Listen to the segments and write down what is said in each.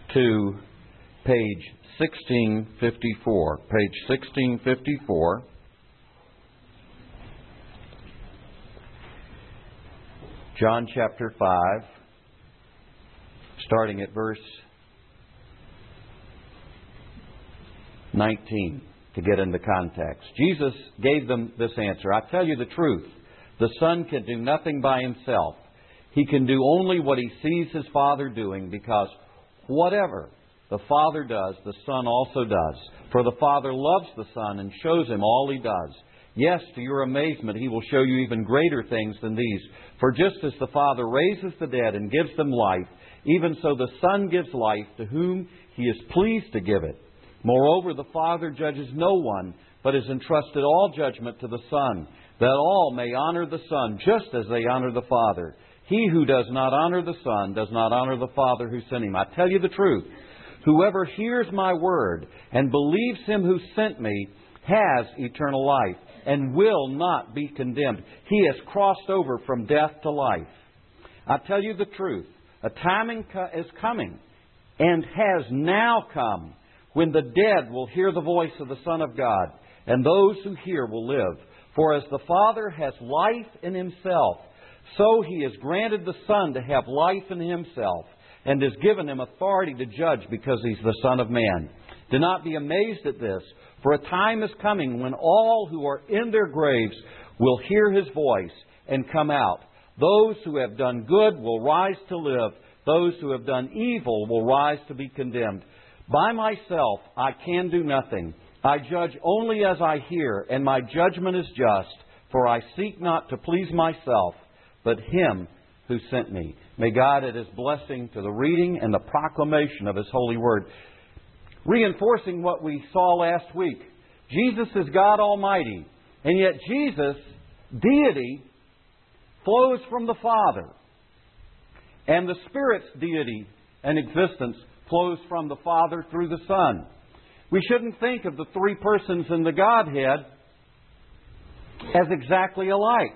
to page 1654. Page 1654. John chapter 5, starting at verse 19 to get into context. Jesus gave them this answer. I tell you the truth. The Son can do nothing by Himself. He can do only what He sees His Father doing, because whatever the Father does, the Son also does. For the Father loves the Son and shows Him all He does. Yes, to your amazement, He will show you even greater things than these. For just as the Father raises the dead and gives them life, even so the Son gives life to whom He is pleased to give it. Moreover, the Father judges no one, but has entrusted all judgment to the Son, that all may honor the Son just as they honor the Father. He who does not honor the Son does not honor the Father who sent Him. I tell you the truth. Whoever hears my word and believes Him who sent me has eternal life and will not be condemned. He has crossed over from death to life. I tell you the truth. A time is coming and has now come when the dead will hear the voice of the Son of God, and those who hear will live. For as the Father has life in Himself, so He has granted the Son to have life in Himself, and has given Him authority to judge, because He's the Son of Man. Do not be amazed at this, for a time is coming when all who are in their graves will hear His voice and come out. Those who have done good will rise to live. Those who have done evil will rise to be condemned. By myself I can do nothing. I judge only as I hear, and my judgment is just, for I seek not to please myself, but Him who sent me. May God add His blessing to the reading and the proclamation of His holy word. Reinforcing what we saw last week, Jesus is God Almighty, and yet Jesus' deity flows from the Father, and the Spirit's deity and existence flows from the Father through the Son. We shouldn't think of the three persons in the Godhead as exactly alike.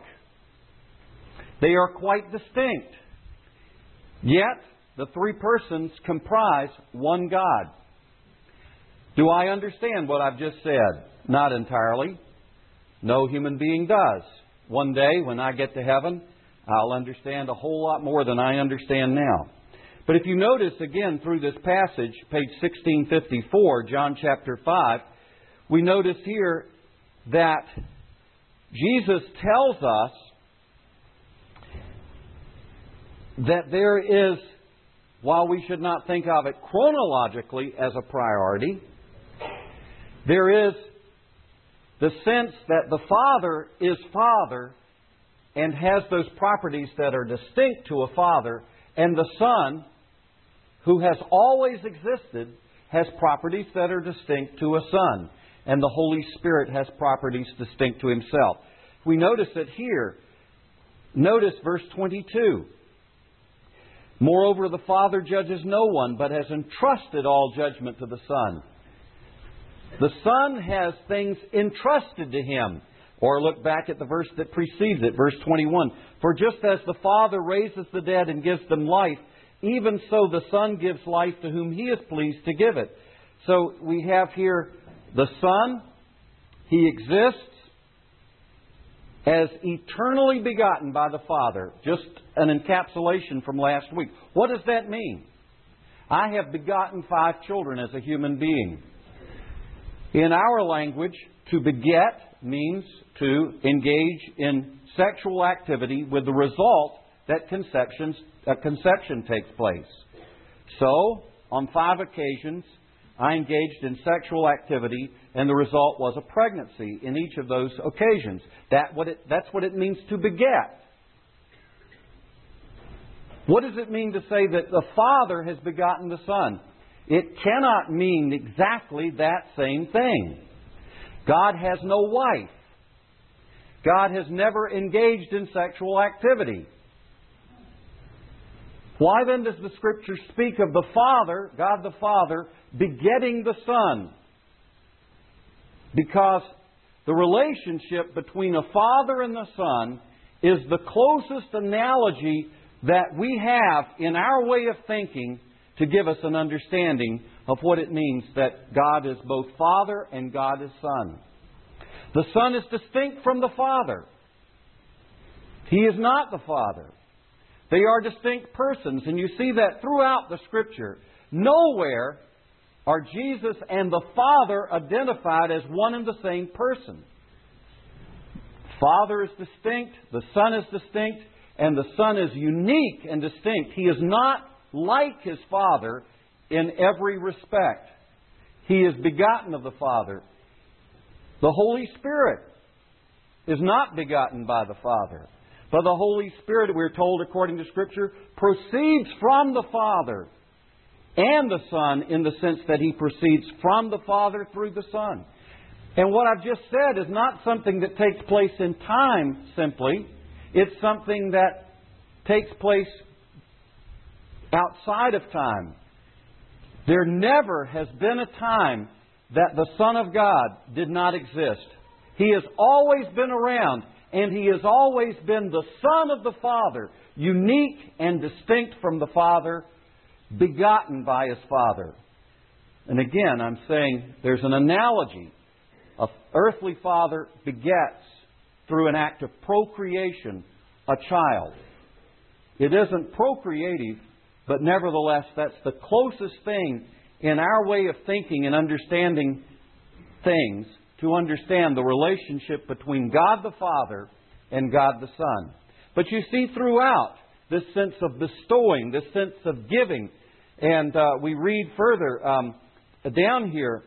They are quite distinct. Yet, the three persons comprise one God. Do I understand what I've just said? Not entirely. No human being does. One day, when I get to heaven, I'll understand a whole lot more than I understand now. But if you notice again through this passage, page 1654, John chapter 5, we notice here that Jesus tells us that there is, while we should not think of it chronologically as a priority, there is the sense that the Father is Father and has those properties that are distinct to a Father, and the Son, who has always existed, has properties that are distinct to a Son. And the Holy Spirit has properties distinct to Himself. We notice it here. Notice verse 22. Moreover, the Father judges no one, but has entrusted all judgment to the Son. The Son has things entrusted to Him. Or look back at the verse that precedes it, verse 21. For just as the Father raises the dead and gives them life, even so the Son gives life to whom He is pleased to give it. So we have here the Son. He exists as eternally begotten by the Father. Just an encapsulation from last week. What does that mean? I have begotten 5 children as a human being. In our language, to beget means to engage in sexual activity with the result that conception takes place. So, on 5 occasions, I engaged in sexual activity, and the result was a pregnancy in each of those occasions. That's what it means to beget. What does it mean to say that the Father has begotten the Son? It cannot mean exactly that same thing. God has no wife. God has never engaged in sexual activity. Why then does the Scripture speak of the Father, God the Father, begetting the Son? Because the relationship between a Father and the Son is the closest analogy that we have in our way of thinking to give us an understanding of what it means that God is both Father and God is Son. The Son is distinct from the Father. He is not the Father. They are distinct persons, and you see that throughout the Scripture. Nowhere are Jesus and the Father identified as one and the same person. Father is distinct, the Son is distinct, and the Son is unique and distinct. He is not like His Father in every respect. He is begotten of the Father. The Holy Spirit is not begotten by the Father. But the Holy Spirit, we're told according to Scripture, proceeds from the Father and the Son in the sense that He proceeds from the Father through the Son. And what I've just said is not something that takes place in time simply. It's something that takes place outside of time. There never has been a time that the Son of God did not exist. He has always been around, and He has always been the Son of the Father, unique and distinct from the Father, begotten by His Father. And again, I'm saying there's an analogy. An earthly father begets through an act of procreation a child. It isn't procreative, but nevertheless, that's the closest thing in our way of thinking and understanding things to understand the relationship between God the Father and God the Son. But you see throughout this sense of bestowing, this sense of giving. And we read further down here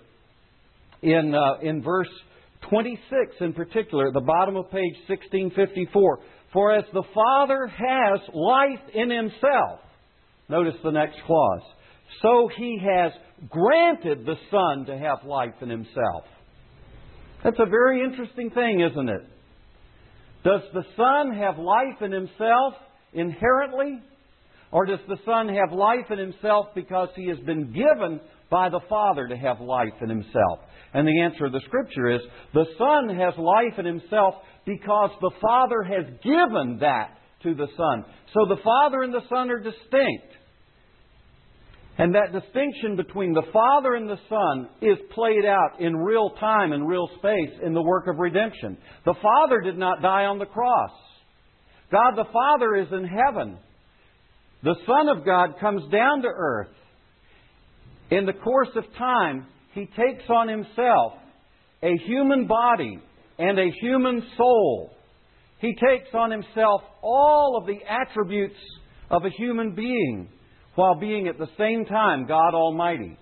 in verse 26 in particular, at the bottom of page 1654. For as the Father has life in Himself, notice the next clause, so He has granted the Son to have life in Himself. That's a very interesting thing, isn't it? Does the Son have life in Himself inherently? Or does the Son have life in Himself because He has been given by the Father to have life in Himself? And the answer of the Scripture is, the Son has life in Himself because the Father has given that to the Son. So the Father and the Son are distinct. And that distinction between the Father and the Son is played out in real time and real space in the work of redemption. The Father did not die on the cross. God the Father is in heaven. The Son of God comes down to earth. In the course of time, He takes on Himself a human body and a human soul. He takes on Himself all of the attributes of a human being, while being at the same time God Almighty.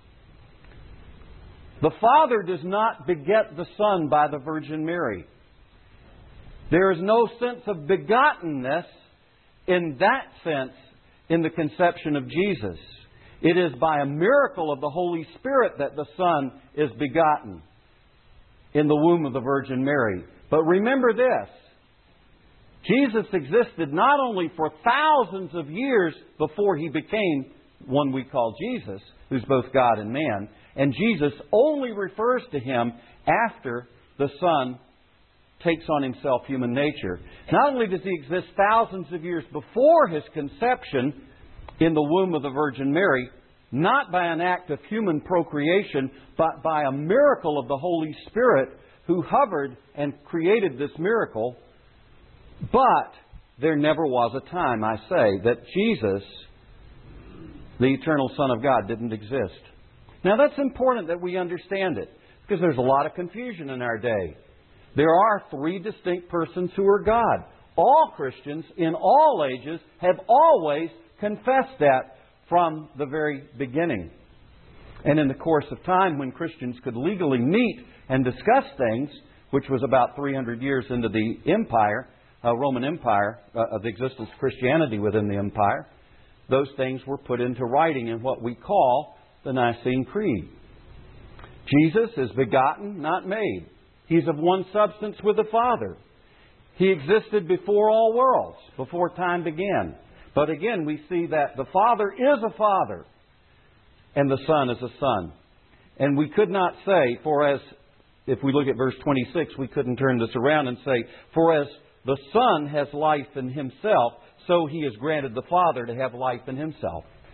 The Father does not beget the Son by the Virgin Mary. There is no sense of begottenness in that sense in the conception of Jesus. It is by a miracle of the Holy Spirit that the Son is begotten in the womb of the Virgin Mary. But remember this. Jesus existed not only for thousands of years before He became one we call Jesus, who's both God and man, and Jesus only refers to Him after the Son takes on Himself human nature. Not only does He exist thousands of years before His conception in the womb of the Virgin Mary, not by an act of human procreation, but by a miracle of the Holy Spirit who hovered and created this miracle. But there never was a time, I say, that Jesus, the eternal Son of God, didn't exist. Now that's important that we understand it, because there's a lot of confusion in our day. There are three distinct persons who are God. All Christians in all ages have always confessed that from the very beginning. And in the course of time, when Christians could legally meet and discuss things, which was about 300 years into the empire, Roman Empire, the existence of Christianity within the empire, those things were put into writing in what we call the Nicene Creed. Jesus is begotten, not made. He's of one substance with the Father. He existed before all worlds, before time began. But again, we see that the Father is a Father and the Son is a Son. And we could not say, for as, if we look at verse 26, we couldn't turn this around and say, for as the Son has life in Himself, so He has granted the Father to have life in Himself.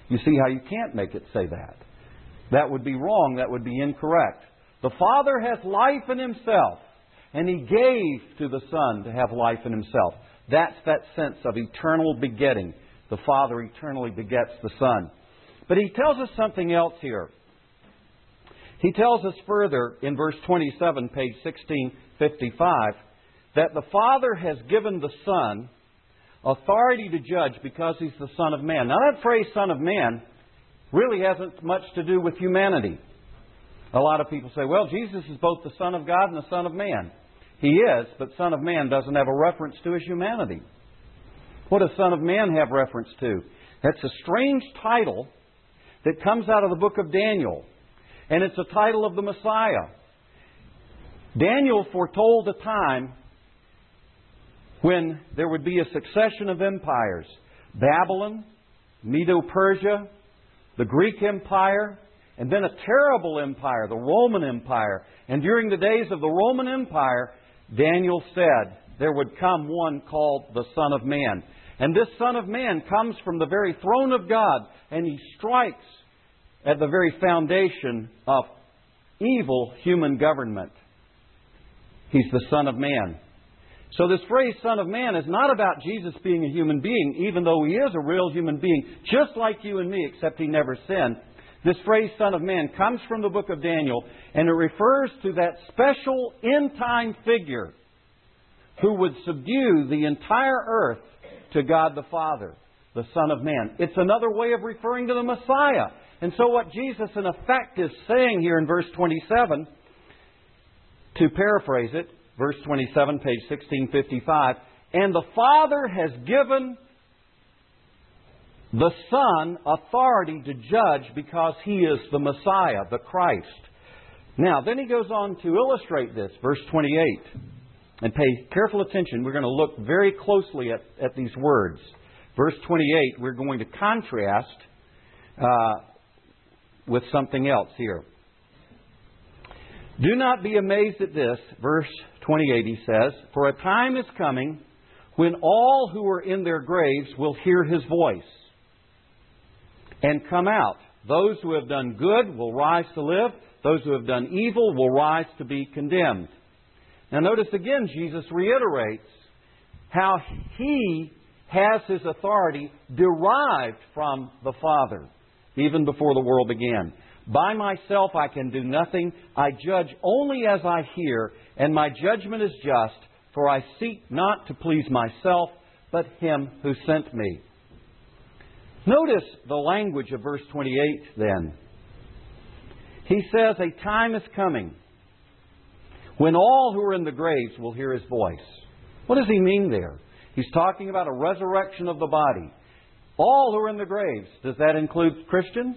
You see how you can't make it say that. That would be wrong. That would be incorrect. The Father has life in Himself, and He gave to the Son to have life in Himself. That's that sense of eternal begetting. The Father eternally begets the Son. But He tells us something else here. He tells us further in verse 27, page 1655, that the Father has given the Son authority to judge because He's the Son of Man. Now that phrase, Son of Man, really hasn't much to do with humanity. A lot of people say, well, Jesus is both the Son of God and the Son of Man. He is, but Son of Man doesn't have a reference to His humanity. What does Son of Man have reference to? That's a strange title that comes out of the book of Daniel. And it's a title of the Messiah. Daniel foretold a time when there would be a succession of empires. Babylon, Medo-Persia, the Greek Empire, and then a terrible empire, the Roman Empire. And during the days of the Roman Empire, Daniel said there would come one called the Son of Man. And this Son of Man comes from the very throne of God, and He strikes at the very foundation of evil human government. He's the Son of Man. So this phrase, Son of Man, is not about Jesus being a human being, even though He is a real human being, just like you and me, except He never sinned. This phrase, Son of Man, comes from the book of Daniel, and it refers to that special end-time figure who would subdue the entire earth to God the Father, the Son of Man. It's another way of referring to the Messiah. And so what Jesus, in effect, is saying here in verse 27, to paraphrase it, verse 27, page 1655, and the Father has given the Son authority to judge because He is the Messiah, the Christ. Now, then He goes on to illustrate this, verse 28. And pay careful attention. We're going to look very closely at these words. Verse 28, we're going to contrast with something else here. Do not be amazed at this. Verse 28, he says, for a time is coming when all who are in their graves will hear His voice and come out. Those who have done good will rise to live. Those who have done evil will rise to be condemned. Now notice again, Jesus reiterates how He has His authority derived from the Father, even before the world began. By myself I can do nothing. I judge only as I hear, and my judgment is just, for I seek not to please myself, but Him who sent me. Notice the language of verse 28 then. He says, a time is coming when all who are in the graves will hear His voice. What does He mean there? He's talking about a resurrection of the body. All who are in the graves. Does that include Christians?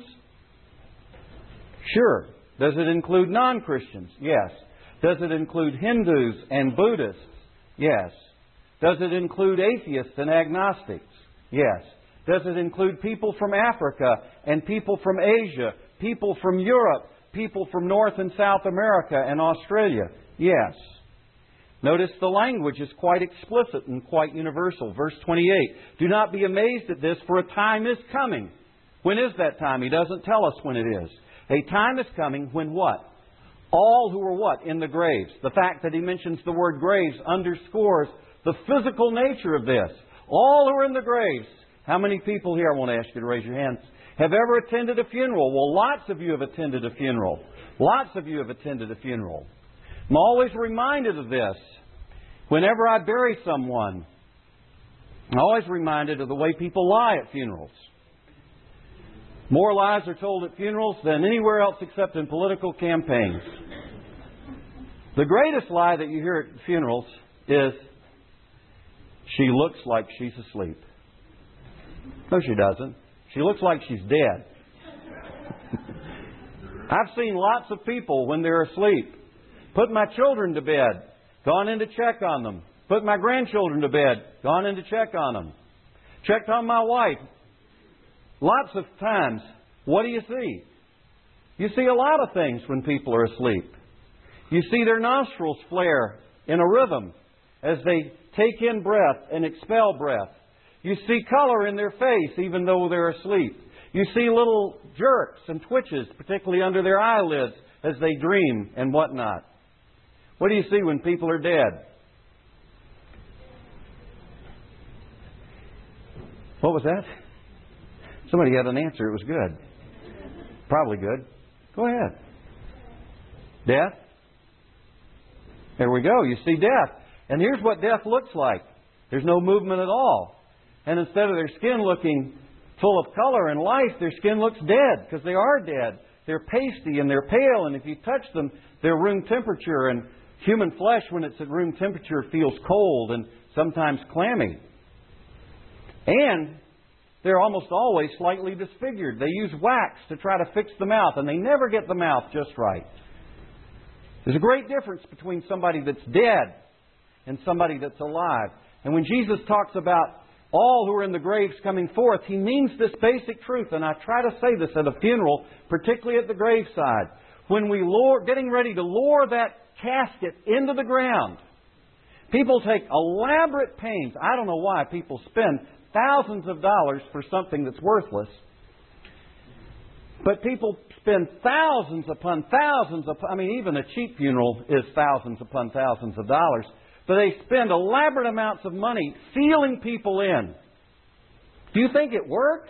Sure. Does it include non-Christians? Yes. Does it include Hindus and Buddhists? Yes. Does it include atheists and agnostics? Yes. Does it include people from Africa and people from Asia, people from Europe, people from North and South America and Australia? Yes. Notice the language is quite explicit and quite universal. Verse 28, do not be amazed at this, for a time is coming. When is that time? He doesn't tell us when it is. A time is coming when what? All who are what? In the graves. The fact that he mentions the word graves underscores the physical nature of this. All who are in the graves. How many people here, I want to ask you to raise your hands, have ever attended a funeral? Well, lots of you have attended a funeral. Lots of you have attended a funeral. I'm always reminded of this. Whenever I bury someone, I'm always reminded of the way people lie at funerals. More lies are told at funerals than anywhere else except in political campaigns. The greatest lie that you hear at funerals is, she looks like she's asleep. No, she doesn't. She looks like she's dead. I've seen lots of people when they're asleep. Put my children to bed, gone in to check on them. Put my grandchildren to bed, gone in to check on them. Checked on my wife. Lots of times, what do you see? You see a lot of things when people are asleep. You see their nostrils flare in a rhythm as they take in breath and expel breath. You see color in their face even though they're asleep. You see little jerks and twitches, particularly under their eyelids, as they dream and whatnot. What do you see when people are dead? What was that? Somebody had an answer. It was good. Probably good. Go ahead. Death? There we go. You see death. And here's what death looks like. There's no movement at all. And instead of their skin looking full of color and life, their skin looks dead because they are dead. They're pasty and they're pale, and if you touch them, they're room temperature. And human flesh, when it's at room temperature, feels cold and sometimes clammy. And they're almost always slightly disfigured. They use wax to try to fix the mouth, and they never get the mouth just right. There's a great difference between somebody that's dead and somebody that's alive. And when Jesus talks about all who are in the graves coming forth, He means this basic truth. And I try to say this at a funeral, particularly at the graveside. When we getting ready to lower that casket into the ground, people take elaborate pains. I don't know why people spend thousands of dollars for something that's worthless. But people spend thousands upon thousands even a cheap funeral is thousands upon thousands of dollars. But they spend elaborate amounts of money sealing people in. Do you think it works?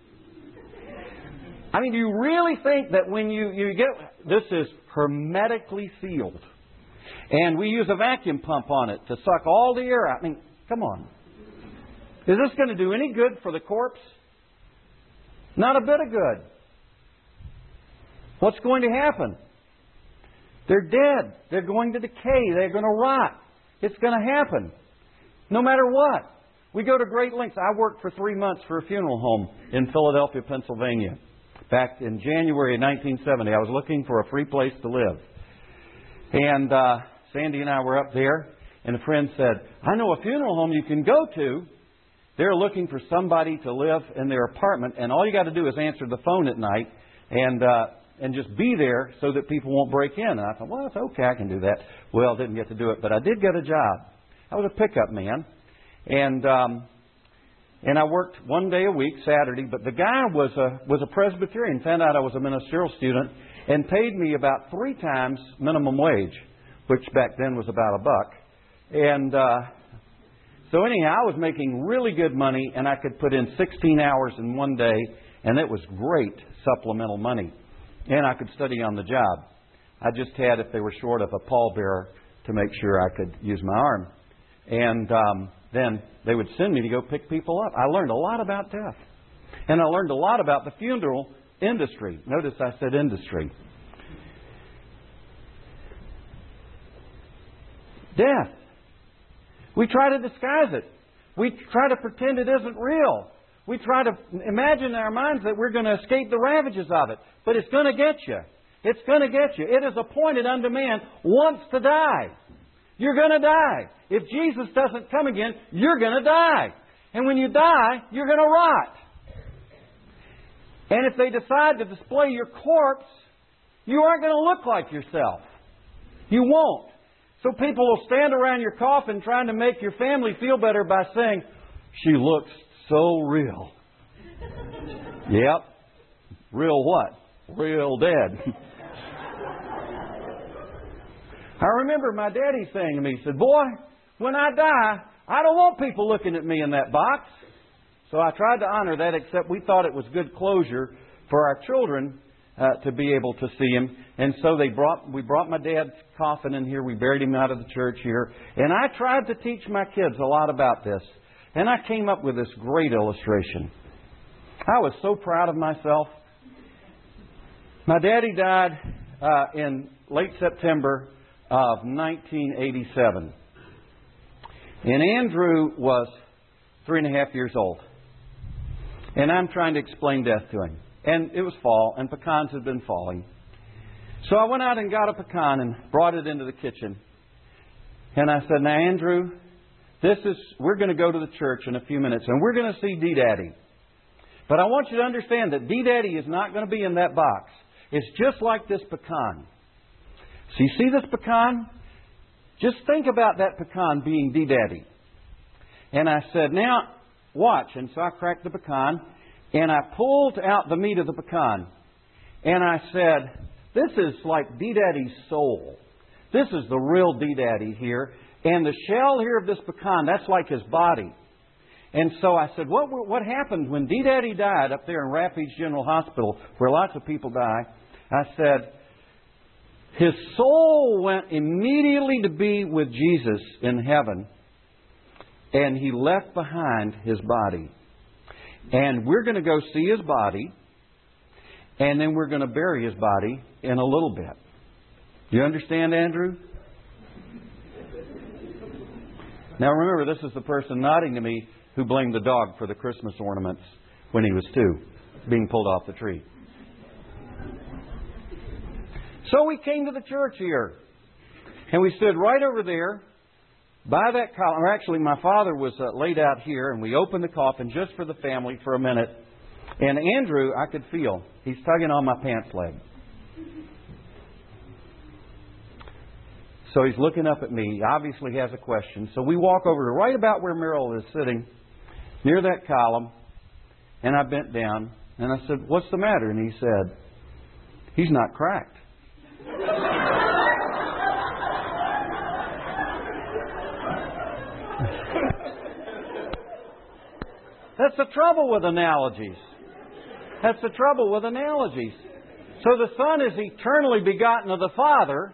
Do you really think that when you get... This is hermetically sealed. And we use a vacuum pump on it to suck all the air out. Come on. Is this going to do any good for the corpse? Not a bit of good. What's going to happen? They're dead. They're going to decay. They're going to rot. It's going to happen. No matter what. We go to great lengths. I worked for 3 months for a funeral home in Philadelphia, Pennsylvania. Back in January of 1970. I was looking for a free place to live. And Sandy and I were up there. And a friend said, I know a funeral home you can go to. They're looking for somebody to live in their apartment. And all you got to do is answer the phone at night. And just be there so that people won't break in. And I thought, well, it's okay, I can do that. Well, didn't get to do it, but I did get a job. I was a pickup man. And I worked one day a week, Saturday, but the guy was a Presbyterian, found out I was a ministerial student, and paid me about 3 times minimum wage, which back then was about $1. And so anyhow, I was making really good money, and I could put in 16 hours in one day, and it was great supplemental money. And I could study on the job. I just had, if they were short of a pallbearer, to make sure I could use my arm. And then they would send me to go pick people up. I learned a lot about death. And I learned a lot about the funeral industry. Notice I said industry. Death. We try to disguise it. We try to pretend it isn't real. We try to imagine in our minds that we're going to escape the ravages of it. But it's going to get you. It's going to get you. It is appointed unto man once to die. You're going to die. If Jesus doesn't come again, you're going to die. And when you die, you're going to rot. And if they decide to display your corpse, you aren't going to look like yourself. You won't. So people will stand around your coffin trying to make your family feel better by saying, she looks so real. Yep. Real what? Real dead. I remember my daddy saying to me, he said, boy, when I die, I don't want people looking at me in that box. So I tried to honor that, except we thought it was good closure for our children to be able to see him. And so we brought my dad's coffin in here. We buried him out of the church here. And I tried to teach my kids a lot about this. And I came up with this great illustration. I was so proud of myself. My daddy died in late September of 1987. And Andrew was 3.5 years old. And I'm trying to explain death to him. And it was fall, and pecans had been falling. So I went out and got a pecan and brought it into the kitchen. And I said, now, Andrew, we're going to go to the church in a few minutes, and we're going to see D-Daddy. But I want you to understand that D-Daddy is not going to be in that box. It's just like this pecan. So you see this pecan? Just think about that pecan being D-Daddy. And I said, now, watch. And so I cracked the pecan, And I pulled out the meat of the pecan. And I said, this is like D-Daddy's soul. This is the real D-Daddy here. And the shell here of this pecan, that's like his body. And so I said, what happened when D-Daddy died up there in Rapides General Hospital, where lots of people die? I said, his soul went immediately to be with Jesus in heaven, and he left behind his body. And we're going to go see his body, and then we're going to bury his body in a little bit. Do you understand, Andrew? Now remember, this is the person nodding to me who blamed the dog for the Christmas ornaments when he was 2, being pulled off the tree. So we came to the church here, and we stood right over there by that column. Or actually, my father was laid out here, and we opened the coffin just for the family for a minute. And Andrew, I could feel, he's tugging on my pants leg. So he's looking up at me. He obviously has a question. So we walk over to right about where Merrill is sitting, near that column, and I bent down, and I said, what's the matter? And he said, he's not cracked. That's the trouble with analogies. That's the trouble with analogies. So the Son is eternally begotten of the Father,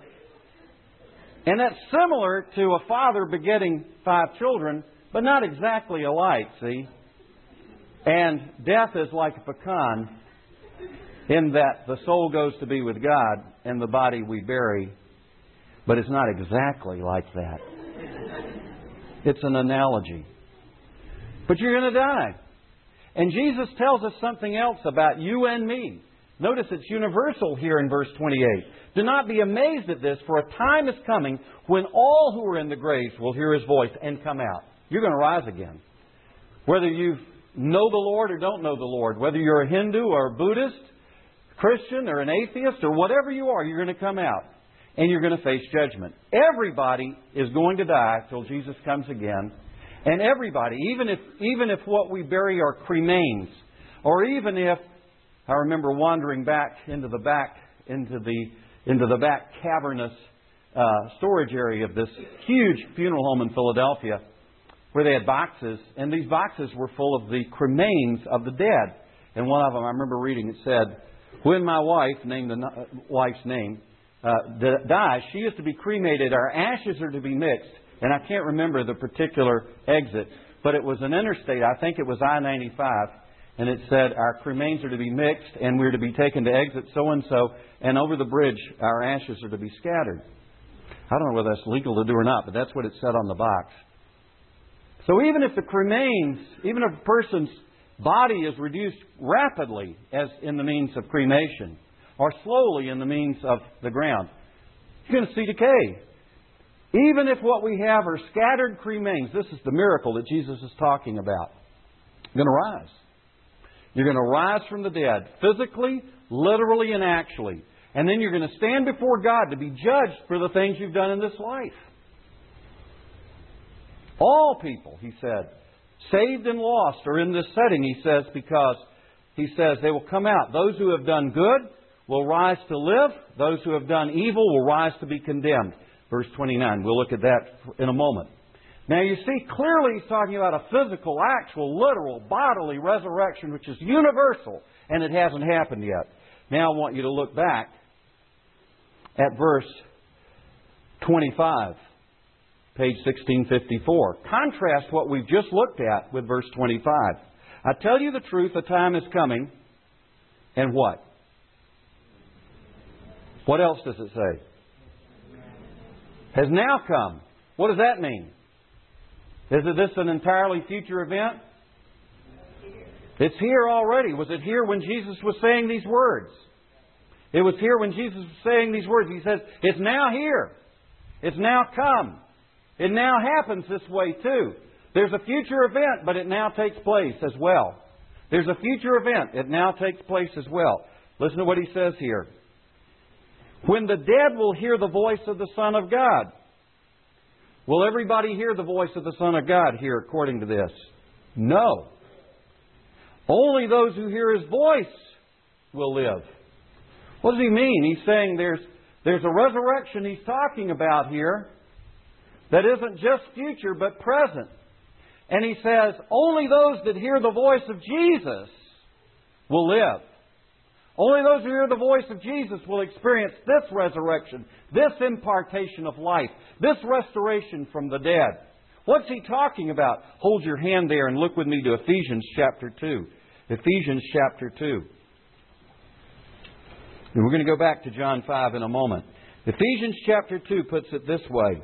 and that's similar to a father begetting 5 children, but not exactly alike, see? And death is like a pecan in that the soul goes to be with God and the body we bury, but it's not exactly like that. It's an analogy. But you're going to die. And Jesus tells us something else about you and me. Notice it's universal here in verse 28. Do not be amazed at this, for a time is coming when all who are in the graves will hear His voice and come out. You're going to rise again. Whether you know the Lord or don't know the Lord, whether you're a Hindu or a Buddhist, Christian or an atheist or whatever you are, you're going to come out and you're going to face judgment. Everybody is going to die till Jesus comes again. And everybody, even if what we bury are cremains, or even if, I remember wandering back into the back cavernous storage area of this huge funeral home in Philadelphia, where they had boxes, and these boxes were full of the cremains of the dead. And one of them, I remember reading, it said, when my wife, named the wife's name, dies, she is to be cremated. Our ashes are to be mixed. And I can't remember the particular exit, but it was an interstate. I think it was I-95. And it said, our cremains are to be mixed, and we're to be taken to exit so-and-so, and over the bridge, our ashes are to be scattered. I don't know whether that's legal to do or not, but that's what it said on the box. So even if the cremains, even if a person's body is reduced rapidly, as in the means of cremation, or slowly in the means of the ground, you're going to see decay. Even if what we have are scattered cremains, this is the miracle that Jesus is talking about. You're going to rise. You're going to rise from the dead, physically, literally, and actually. And then you're going to stand before God to be judged for the things you've done in this life. All people, He said, saved and lost are in this setting, He says, because He says they will come out. Those who have done good will rise to live. Those who have done evil will rise to be condemned. Verse 29. We'll look at that in a moment. Now you see, clearly He's talking about a physical, actual, literal, bodily resurrection, which is universal, and it hasn't happened yet. Now I want you to look back at verse 25, page 1654. Contrast what we've just looked at with verse 25. I tell you the truth, a time is coming, and what? What else does it say? Has now come. What does that mean? Is this an entirely future event? It's here already. Was it here when Jesus was saying these words? It was here when Jesus was saying these words. He says, it's now here. It's now come. It now happens this way too. There's a future event, but it now takes place as well. There's a future event. It now takes place as well. Listen to what He says here. When the dead will hear the voice of the Son of God. Will everybody hear the voice of the Son of God here according to this? No. Only those who hear His voice will live. What does He mean? He's saying there's a resurrection He's talking about here that isn't just future but present. And He says, only those that hear the voice of Jesus will live. Only those who hear the voice of Jesus will experience this resurrection, this impartation of life, this restoration from the dead. What's He talking about? Hold your hand there and look with me to Ephesians chapter 2. Ephesians chapter 2. And we're going to go back to John 5 in a moment. Ephesians chapter 2 puts it this way.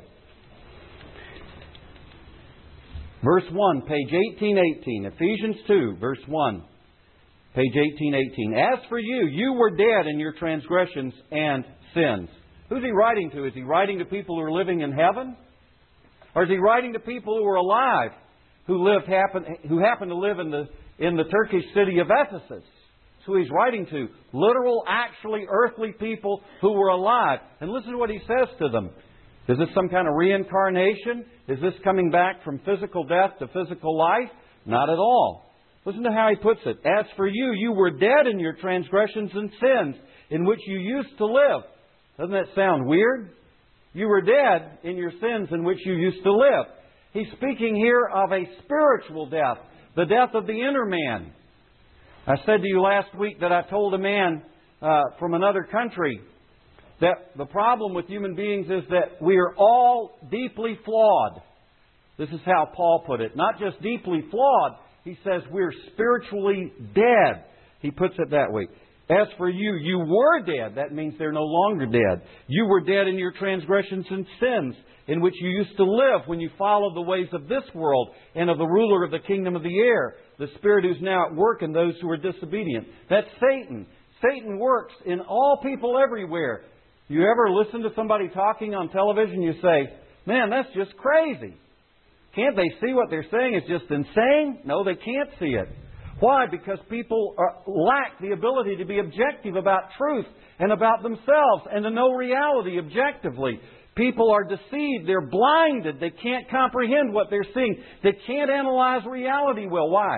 Verse 1, page 1818. Ephesians 2, verse 1, page 1818. As for you, you were dead in your transgressions and sins. Who's He writing to? Is He writing to people who are living in heaven? Or is He writing to people who are alive, who happen to live in the Turkish city of Ephesus? That's who He's writing to. Literal, actually earthly people who were alive. And listen to what He says to them. Is this some kind of reincarnation? Is this coming back from physical death to physical life? Not at all. Listen to how He puts it. As for you, you were dead in your transgressions and sins in which you used to live. Doesn't that sound weird? You were dead in your sins in which you used to live. He's speaking here of a spiritual death, the death of the inner man. I said to you last week that I told a man from another country that the problem with human beings is that we are all deeply flawed. This is how Paul put it. Not just deeply flawed. He says we're spiritually dead. He puts it that way. As for you, you were dead. That means they're no longer dead. You were dead in your transgressions and sins in which you used to live when you followed the ways of this world and of the ruler of the kingdom of the air, the spirit who's now at work in those who are disobedient. That's Satan. Satan works in all people everywhere. You ever listen to somebody talking on television, you say, man, that's just crazy. Can't they see what they're saying is just insane? No, they can't see it. Why? Because people lack the ability to be objective about truth and about themselves and to know reality objectively. People are deceived. They're blinded. They can't comprehend what they're seeing. They can't analyze reality well. Why?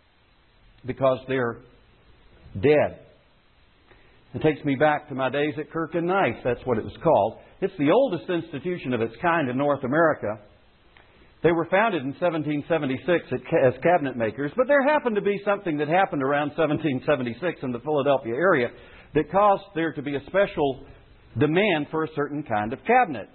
Because they're dead. It takes me back to my days at Kirk and Nice. That's what it was called. It's the oldest institution of its kind in North America. They were founded in 1776 as cabinet makers, but there happened to be something that happened around 1776 in the Philadelphia area that caused there to be a special demand for a certain kind of cabinet.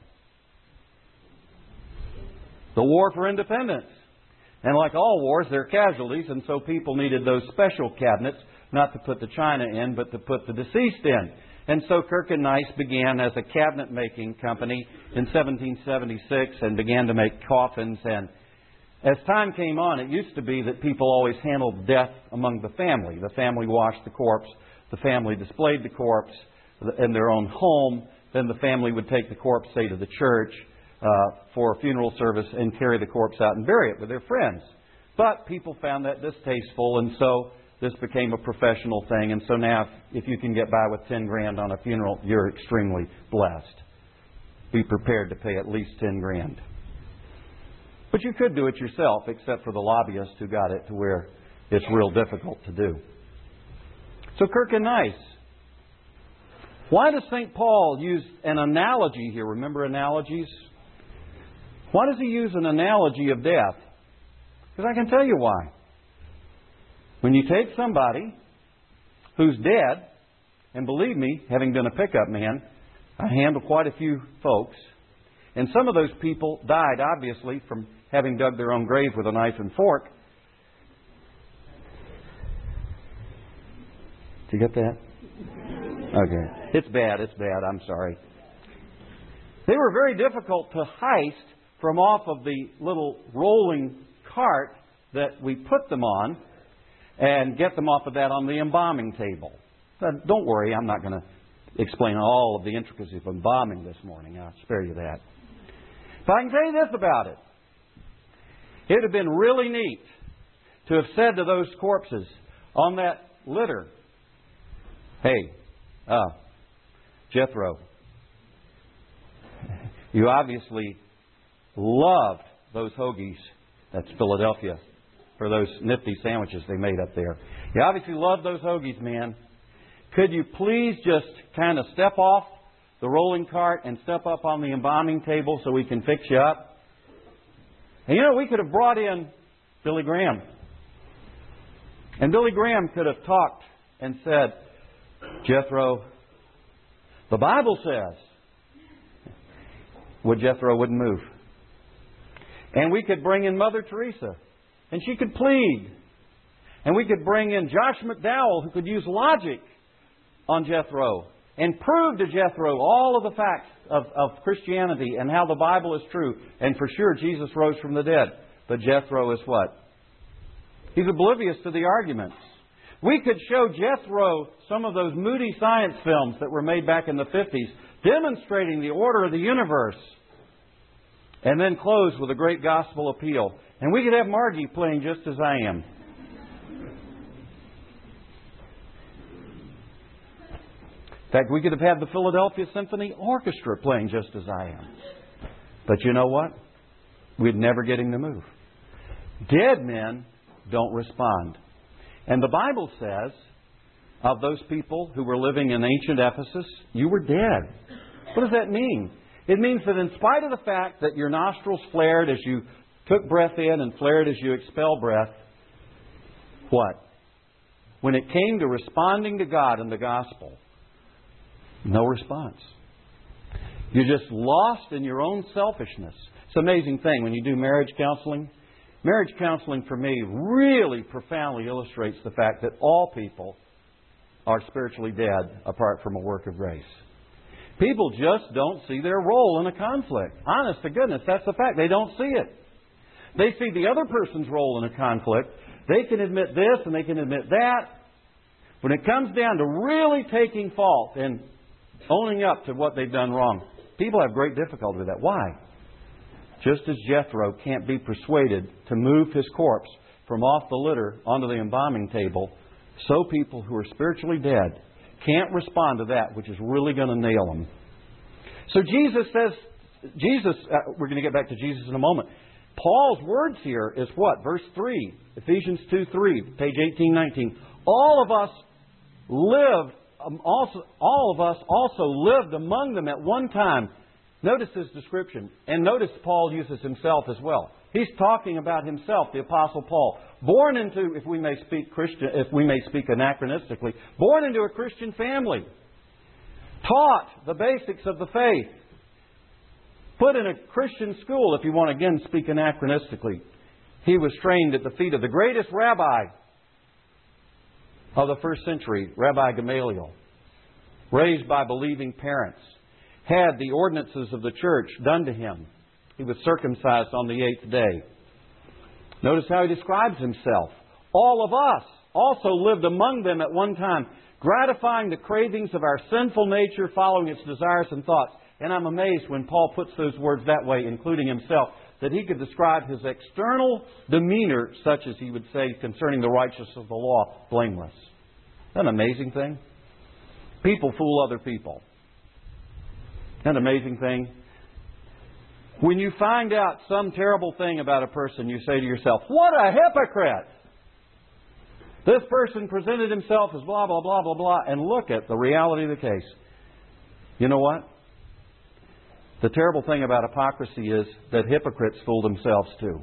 The War for Independence. And like all wars, there are casualties, and so people needed those special cabinets, not to put the china in, but to put the deceased in. And so Kirk and Nice began as a cabinet-making company in 1776 and began to make coffins. And as time came on, it used to be that people always handled death among the family. The family washed the corpse. The family displayed the corpse in their own home. Then the family would take the corpse, say, to the church for a funeral service and carry the corpse out and bury it with their friends. But people found that distasteful, and so this became a professional thing. And so now, if you can get by with 10 grand on a funeral, you're extremely blessed. Be prepared to pay at least 10 grand. But you could do it yourself, except for the lobbyists who got it to where it's real difficult to do. So Kirk and Nice. Why does St. Paul use an analogy here? Remember analogies? Why does he use an analogy of death? Because I can tell you why. When you take somebody who's dead, and believe me, having been a pickup man, I handle quite a few folks, and some of those people died, obviously, from having dug their own grave with a knife and fork. Did you get that? Okay. It's bad, I'm sorry. They were very difficult to heist from off of the little rolling cart that we put them on and get them off of that on the embalming table. But don't worry, I'm not going to explain all of the intricacies of embalming this morning. I'll spare you that. But I can tell you this about it. It would have been really neat to have said to those corpses on that litter, hey, Jethro, you obviously loved those hoagies, that's Philadelphia, for those nifty sandwiches they made up there. You obviously love those hoagies, man. Could you please just kind of step off the rolling cart and step up on the embalming table so we can fix you up? And you know, we could have brought in Billy Graham. And Billy Graham could have talked and said, Jethro, the Bible says. Well, Jethro wouldn't move. And we could bring in Mother Teresa, and she could plead. And we could bring in Josh McDowell, who could use logic on Jethro and prove to Jethro all of the facts of Christianity and how the Bible is true. And for sure, Jesus rose from the dead. But Jethro is what? He's oblivious to the arguments. We could show Jethro some of those moody science films that were made back in the 50s, demonstrating the order of the universe, and then close with a great gospel appeal. And we could have Margie playing Just As I Am. In fact, we could have had the Philadelphia Symphony Orchestra playing Just As I Am. But you know what? We'd never get him to move. Dead men don't respond. And the Bible says of those people who were living in ancient Ephesus, you were dead. What does that mean? It means that in spite of the fact that your nostrils flared as you took breath in and flared as you expelled breath, what? When it came to responding to God in the gospel, no response. You're just lost in your own selfishness. It's an amazing thing when you do marriage counseling. Marriage counseling for me really profoundly illustrates the fact that all people are spiritually dead apart from a work of grace. People just don't see their role in a conflict. Honest to goodness, that's the fact. They don't see it. They see the other person's role in a conflict. They can admit this and they can admit that. When it comes down to really taking fault and owning up to what they've done wrong, people have great difficulty with that. Why? Just as Jethro can't be persuaded to move his corpse from off the litter onto the embalming table, so people who are spiritually dead can't respond to that which is really going to nail them. So Jesus says, we're going to get back to Jesus in a moment. Paul's words here is what? Verse 3, Ephesians 2:3, page 1819. All of us also lived among them at one time. Notice his description. And notice Paul uses himself as well. He's talking about himself, the Apostle Paul. Born into, if we may speak anachronistically, born into a Christian family. Taught the basics of the faith. Put in a Christian school, if you want to again speak anachronistically. He was trained at the feet of the greatest rabbi of the first century, Rabbi Gamaliel. Raised by believing parents. Had the ordinances of the church done to him. He was circumcised on the 8th day. Notice how he describes himself. All of us also lived among them at one time, gratifying the cravings of our sinful nature, following its desires and thoughts. And I'm amazed when Paul puts those words that way, including himself, that he could describe his external demeanor, such as he would say concerning the righteousness of the law, blameless. Isn't that an amazing thing? People fool other people. Isn't that an amazing thing? When you find out some terrible thing about a person, you say to yourself, what a hypocrite! This person presented himself as blah, blah, blah, blah, blah, and look at the reality of the case. You know what? The terrible thing about hypocrisy is that hypocrites fool themselves too.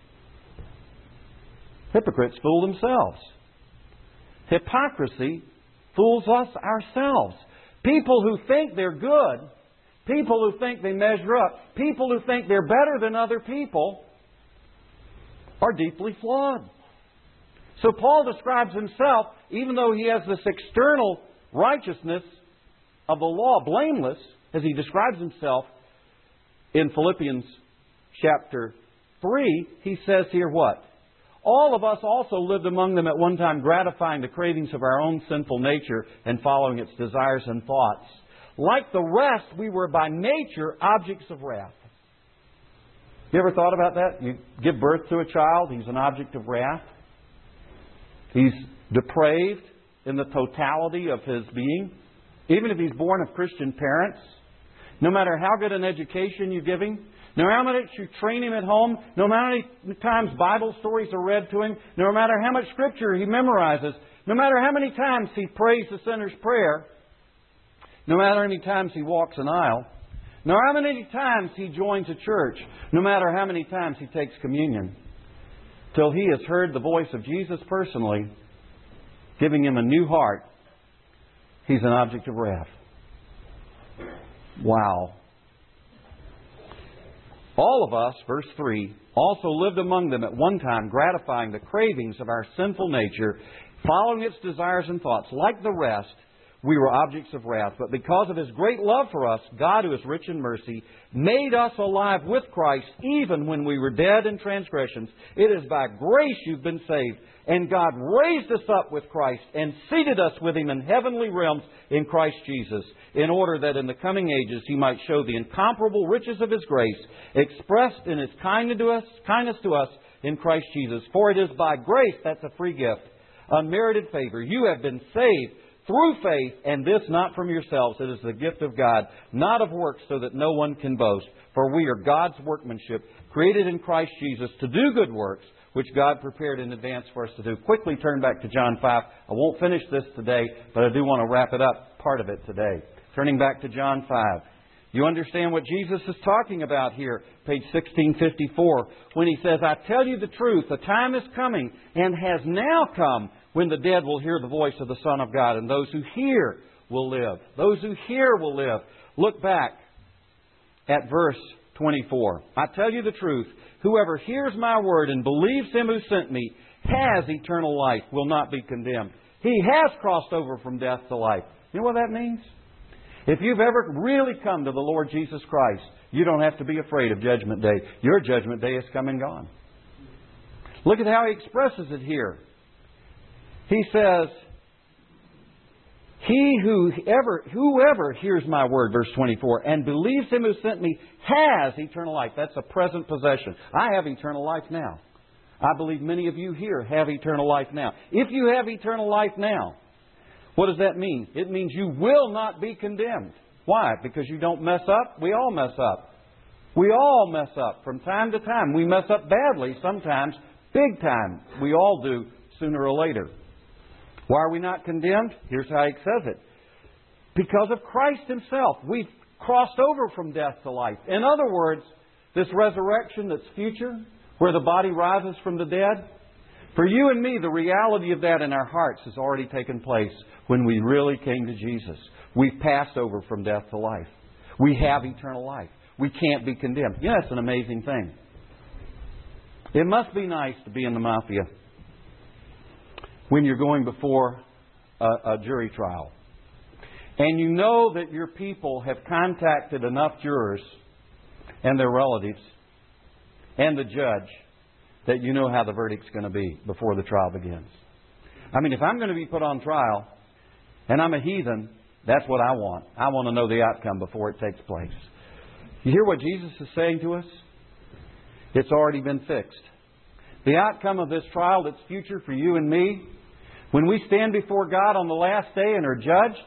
Hypocrites fool themselves. Hypocrisy fools us ourselves. People who think they're good, people who think they measure up, people who think they're better than other people are deeply flawed. So Paul describes himself, even though he has this external righteousness of the law, blameless, as he describes himself in Philippians chapter 3, he says here what? All of us also lived among them at one time, gratifying the cravings of our own sinful nature and following its desires and thoughts. Like the rest, we were by nature objects of wrath. You ever thought about that? You give birth to a child, he's an object of wrath. He's depraved in the totality of his being. Even if he's born of Christian parents, no matter how good an education you give him, no matter how much you train him at home, no matter how many times Bible stories are read to him, no matter how much Scripture he memorizes, no matter how many times he prays the sinner's prayer, no matter how many times he walks an aisle, no matter how many times he joins a church, no matter how many times he takes communion, till he has heard the voice of Jesus personally, giving him a new heart, he's an object of wrath. Wow. All of us, verse 3, also lived among them at one time, gratifying the cravings of our sinful nature, following its desires and thoughts. Like the rest, we were objects of wrath. But because of His great love for us, God, who is rich in mercy, made us alive with Christ even when we were dead in transgressions. It is by grace you've been saved. And God raised us up with Christ and seated us with Him in heavenly realms in Christ Jesus, in order that in the coming ages He might show the incomparable riches of His grace, expressed in His kindness to us in Christ Jesus. For it is by grace, that's a free gift, unmerited favor. You have been saved through faith, and this not from yourselves. It is the gift of God, not of works, so that no one can boast. For we are God's workmanship, created in Christ Jesus to do good works, which God prepared in advance for us to do. Quickly turn back to John 5. I won't finish this today, but I do want to wrap it up, part of it today. Turning back to John 5. You understand what Jesus is talking about here, page 1654, when He says, I tell you the truth, the time is coming and has now come when the dead will hear the voice of the Son of God, and those who hear will live. Those who hear will live. Look back at verse 24. I tell you the truth, whoever hears my word and believes Him who sent me has eternal life, will not be condemned. He has crossed over from death to life. You know what that means? If you've ever really come to the Lord Jesus Christ, you don't have to be afraid of Judgment Day. Your Judgment Day is come and gone. Look at how He expresses it here. He says, whoever hears my word, verse 24, and believes Him who sent me has eternal life. That's a present possession. I have eternal life now. I believe many of you here have eternal life now. If you have eternal life now, what does that mean? It means you will not be condemned. Why? Because you don't mess up? We all mess up. We all mess up from time to time. We mess up badly sometimes, big time. We all do sooner or later. Why are we not condemned? Here's how He says it. Because of Christ Himself. We've crossed over from death to life. In other words, this resurrection that's future, where the body rises from the dead, for you and me, the reality of that in our hearts has already taken place when we really came to Jesus. We've passed over from death to life. We have eternal life. We can't be condemned. Yeah, it's an amazing thing. It must be nice to be in the mafia when you're going before a jury trial. And you know that your people have contacted enough jurors and their relatives and the judge that you know how the verdict's going to be before the trial begins. I mean, if I'm going to be put on trial and I'm a heathen, that's what I want. I want to know the outcome before it takes place. You hear what Jesus is saying to us? It's already been fixed. The outcome of this trial that's future for you and me, when we stand before God on the last day and are judged,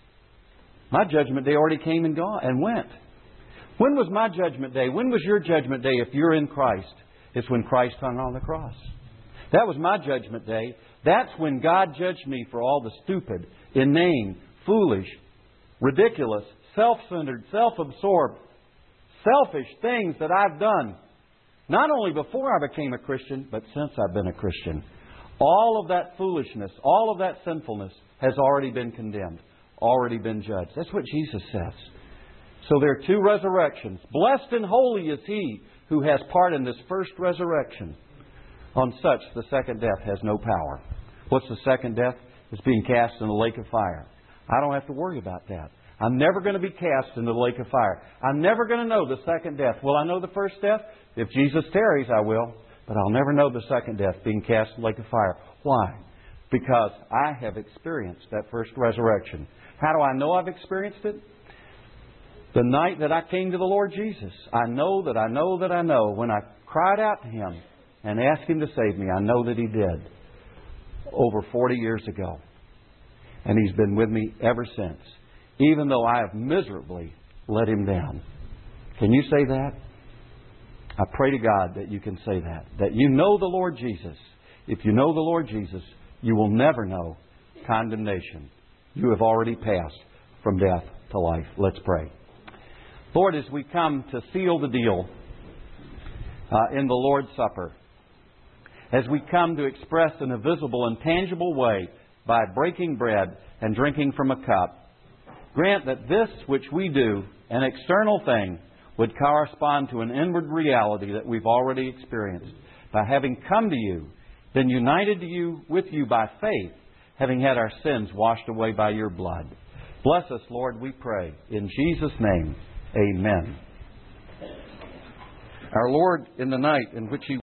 my judgment day already came and gone and went. When was my judgment day? When was your judgment day if you're in Christ? It's when Christ hung on the cross. That was my judgment day. That's when God judged me for all the stupid, inane, foolish, ridiculous, self-centered, self-absorbed, selfish things that I've done. Not only before I became a Christian, but since I've been a Christian. All of that foolishness, all of that sinfulness has already been condemned, already been judged. That's what Jesus says. So there are two resurrections. Blessed and holy is he who has part in this first resurrection. On such, the second death has no power. What's the second death? It's being cast in the lake of fire. I don't have to worry about that. I'm never going to be cast in the lake of fire. I'm never going to know the second death. Will I know the first death? If Jesus tarries, I will. But I'll never know the second death, being cast in the lake of fire. Why? Because I have experienced that first resurrection. How do I know I've experienced it? The night that I came to the Lord Jesus, I know when I cried out to Him and asked Him to save me, I know that He did over 40 years ago. And He's been with me ever since, even though I have miserably let Him down. Can you say that? I pray to God that you can say that you know the Lord Jesus. If you know the Lord Jesus, you will never know condemnation. You have already passed from death to life. Let's pray. Lord, as we come to seal the deal in the Lord's Supper, as we come to express in a visible and tangible way by breaking bread and drinking from a cup, grant that this which we do, an external thing, would correspond to an inward reality that we've already experienced by having come to you, been united to you with you by faith, having had our sins washed away by your blood. Bless us, Lord, we pray. In Jesus' name, amen. Our Lord, in the night in which He